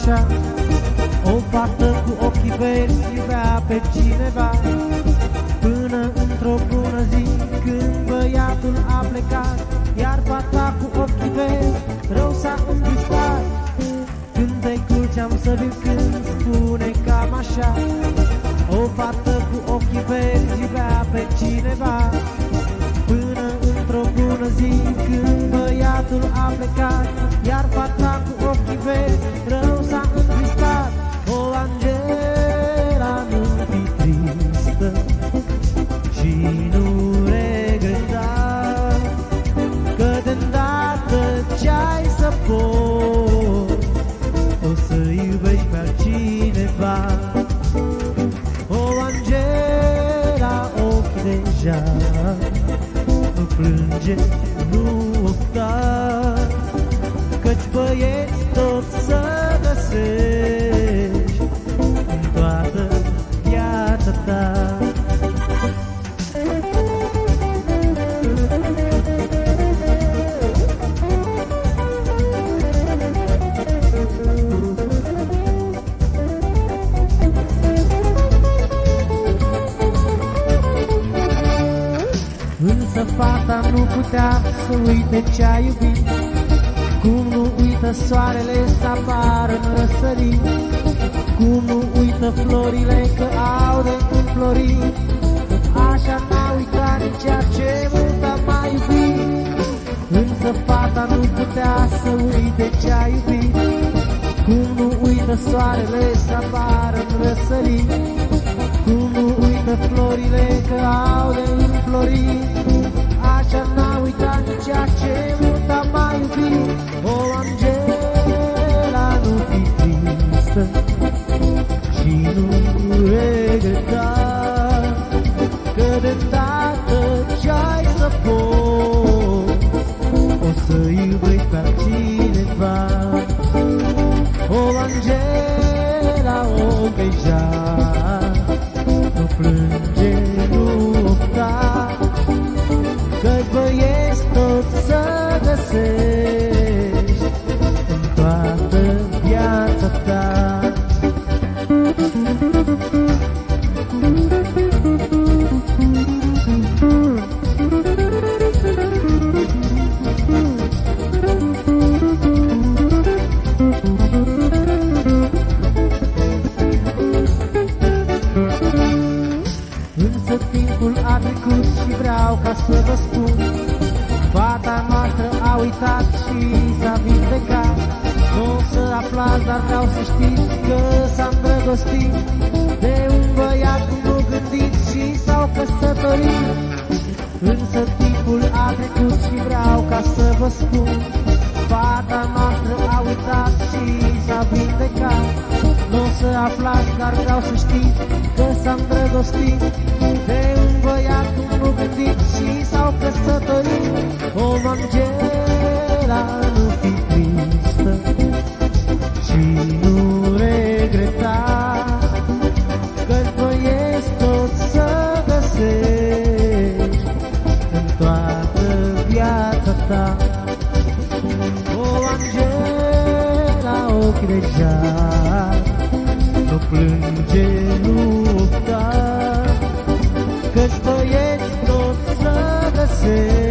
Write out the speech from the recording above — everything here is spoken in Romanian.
așa. O fată cu ochii verzi iubea pe cineva, până într-o bună zi când băiatul a plecat, iar fata cu ochii verzi rău s-a întristat. Cântecul ce-am să vi-l cânt spune cam așa: o fată cu ochii verzi iubea pe cineva, până într-o bună zi când băiatul a plecat, iar fata cu ochii verzi rău s-a întristat. O, Angela, nu fi tristă și nu regreta, că de-ndată ce-ai să poți o să iubești pe altcineva. O, Angela, ochi deja, nu plânge, nu ofta, căci băieți tot să găsești în toată viața ta. Însă fata nu putea să uite ce-a iubit, cum nu uită soarele să apară în răsărit, cum nu uită florile că au de înflorit. Așa n-a uitat nici ceea ce mult a mai iubit. Însă fata nu putea să uite ce-a iubit, cum nu uită soarele să apară în răsărit, cum nu uită florile că au de înflorit. Așa n-a uitat nici ceea ce mult a mai iubit. O, Angela, nu fi tristă și nu regreta, că de-ndată ce-ai să poți o să iubești pe altcineva. O, Angela, o deja, nu plânge, nu ofta, că-ți băieți tot să găsești în toată viața ta. Însă timpul a trecut și vreau ca să vă spun, fata noastră a uitat și s-a vindecat. Nu o să aflați, dar vreau să știți că s-a îndrăgostit de un băiat cum nu gândiți și s-au căsătorit. Însă timpul a trecut și vreau ca să vă spun, fata noastră a uitat și s-a vindecat. Nu o să aflați, dar vreau să știți că s-a îndrăgostit de un băiat cum nu gândiți și s-au căsătorit. O, Angela, nu fi tristă și nu regreta, că-ți băieți tot să găsești în toată viața ta. O, Angela, ochi deja, nu plânge, nu ofta, că-ți băieți tot să găsești